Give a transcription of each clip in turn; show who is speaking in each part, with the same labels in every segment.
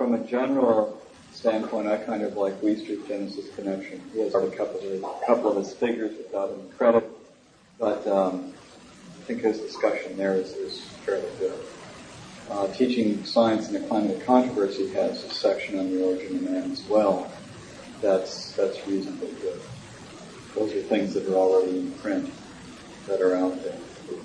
Speaker 1: from a general standpoint, I kind of like Wiester's Genesis connection. He has a couple of his figures without any credit, but I think his discussion there is fairly good. Teaching Science in the Climate of Controversy has a section on the origin of man as well. That's reasonably good. Those are things that are already in print that are out there.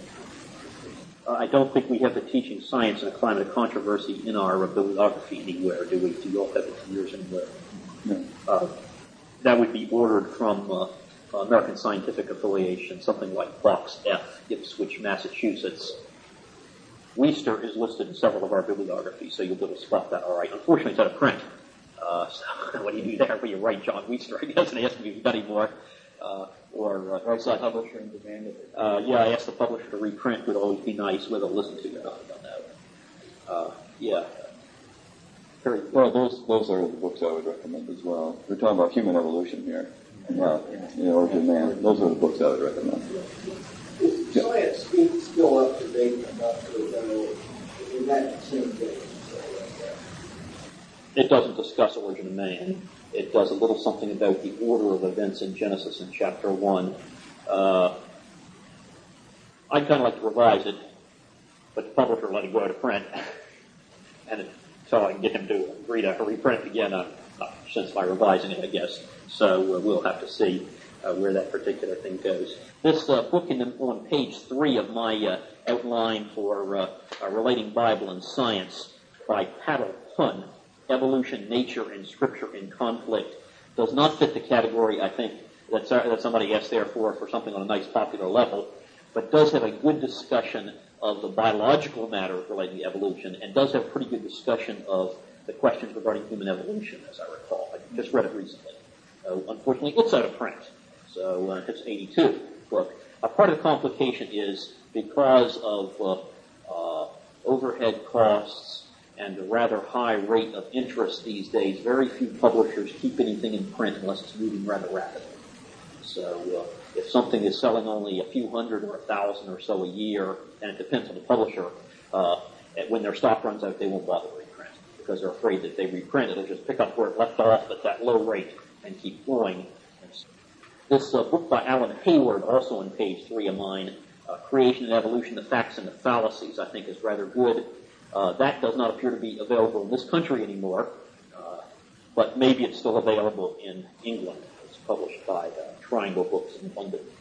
Speaker 2: I don't think we have the Teaching Science in the Climate of Controversy in our bibliography anywhere, do we? Do you all have it in yours anywhere?
Speaker 1: No.
Speaker 2: That would be ordered from American Scientific Affiliation, something like Box F, Ipswich, Massachusetts. Wiester is listed in several of our bibliographies, so you'll be able to spot that all right. Unfortunately, it's out of print. So what do you do there? Well, you write John Wiester, I guess, and ask him if he's got any more.
Speaker 1: Or such. Publisher and demanded it.
Speaker 2: I asked the publisher to reprint. Would always be nice. Whether they'll listen to you or not, I don't know. Yeah. Very
Speaker 3: well. Those are the books I would recommend as well. We're talking about human evolution here, not origin of man. Those are the books I would recommend.
Speaker 4: Is science still up to date about in that same thing?
Speaker 2: It doesn't discuss origin of man. It does a little something about the order of events in Genesis in chapter 1. I'd kind of like to revise it, but the publisher let it go out of print, and so I can get him to agree to reprint it again since by revising it, I guess. So we'll have to see where that particular thing goes. This book on page 3 of my outline for Relating Bible and Science by Paddle Hun, Evolution, Nature, and Scripture in Conflict, does not fit the category, I think, that somebody asked there for something on a nice popular level, but does have a good discussion of the biological matter relating to evolution, and does have pretty good discussion of the questions regarding human evolution, as I recall. I just read it recently. Unfortunately, it's out of print, so it's 82 book. A part of the complication is because of overhead costs and the rather high rate of interest these days, very few publishers keep anything in print unless it's moving rather rapidly. So if something is selling only a few hundred or 1,000 or so a year, and it depends on the publisher, when their stock runs out, they won't bother to reprint because they're afraid that if they reprint, it'll just pick up where it left off at that low rate and keep going. This book by Alan Hayward, also on page 3 of mine, Creation and Evolution, the Facts and the Fallacies, I think is rather good. That does not appear to be available in this country anymore, but maybe it's still available in England. It's published by Triangle Books in London.